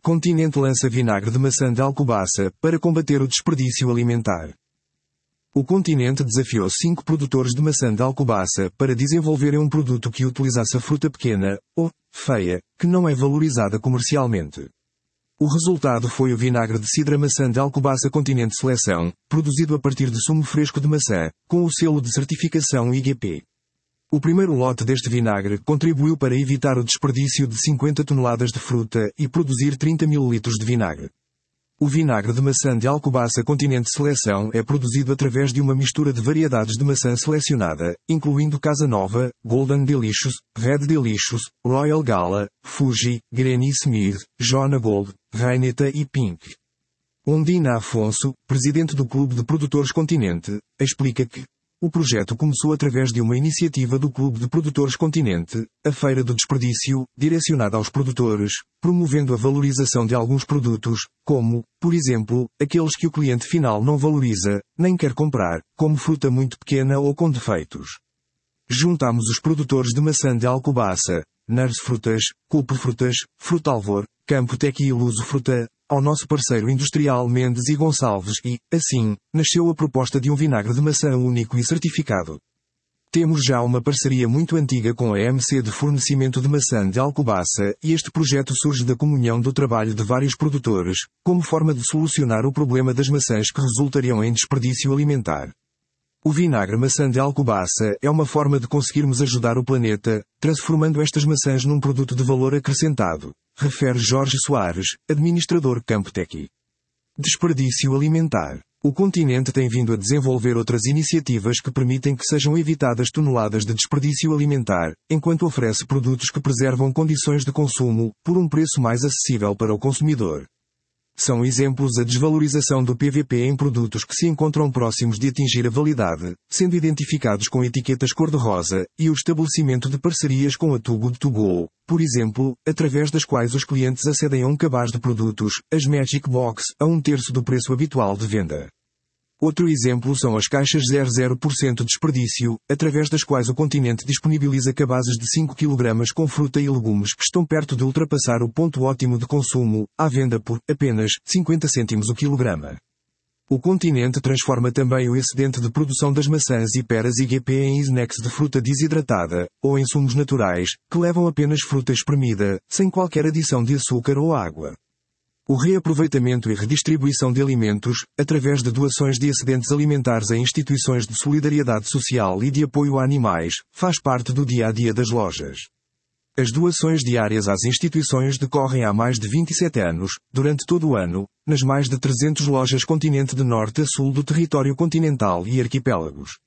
Continente lança vinagre de maçã de Alcobaça para combater o desperdício alimentar. O Continente desafiou 5 produtores de maçã de Alcobaça para desenvolverem um produto que utilizasse a fruta pequena, ou feia, que não é valorizada comercialmente. O resultado foi o vinagre de cidra maçã de Alcobaça Continente Seleção, produzido a partir de sumo fresco de maçã, com o selo de certificação IGP. O primeiro lote deste vinagre contribuiu para evitar o desperdício de 50 toneladas de fruta e produzir 30 mil litros de vinagre. O vinagre de maçã de Alcobaça Continente Seleção é produzido através de uma mistura de variedades de maçã selecionada, incluindo Casa Nova, Golden Delicious, Red Delicious, Royal Gala, Fuji, Granny Smith, Jona Gold, Reineta e Pink. Ondina Afonso, presidente do Clube de Produtores Continente, explica que o projeto começou através de uma iniciativa do Clube de Produtores Continente, a Feira do Desperdício, direcionada aos produtores, promovendo a valorização de alguns produtos, como, por exemplo, aqueles que o cliente final não valoriza, nem quer comprar, como fruta muito pequena ou com defeitos. Juntamos os produtores de maçã de Alcobaça, Nars Frutas, Culpe Frutas, Frutalvor, Campo Tec e Luso Fruta, ao nosso parceiro industrial Mendes e Gonçalves e, assim, nasceu a proposta de um vinagre de maçã único e certificado. Temos já uma parceria muito antiga com a MC de fornecimento de maçã de Alcobaça e este projeto surge da comunhão do trabalho de vários produtores, como forma de solucionar o problema das maçãs que resultariam em desperdício alimentar. O vinagre maçã de Alcobaça é uma forma de conseguirmos ajudar o planeta, transformando estas maçãs num produto de valor acrescentado, refere Jorge Soares, administrador Campo Tec. Desperdício alimentar. O Continente tem vindo a desenvolver outras iniciativas que permitem que sejam evitadas toneladas de desperdício alimentar, enquanto oferece produtos que preservam condições de consumo, por um preço mais acessível para o consumidor. São exemplos a desvalorização do PVP em produtos que se encontram próximos de atingir a validade, sendo identificados com etiquetas cor-de-rosa, e o estabelecimento de parcerias com a Too Good To Go, por exemplo, através das quais os clientes acedem a um cabaz de produtos, as Magic Box, a 1/3 do preço habitual de venda. Outro exemplo são as caixas 00% desperdício, através das quais o Continente disponibiliza cabazes de 5 kg com fruta e legumes que estão perto de ultrapassar o ponto ótimo de consumo, à venda por, apenas, 50 cêntimos o quilograma. O Continente transforma também o excedente de produção das maçãs e peras IGP em snacks de fruta desidratada, ou em sumos naturais, que levam apenas fruta espremida, sem qualquer adição de açúcar ou água. O reaproveitamento e redistribuição de alimentos, através de doações de excedentes alimentares a instituições de solidariedade social e de apoio a animais, faz parte do dia-a-dia das lojas. As doações diárias às instituições decorrem há mais de 27 anos, durante todo o ano, nas mais de 300 lojas Continente de norte a sul do território continental e arquipélagos.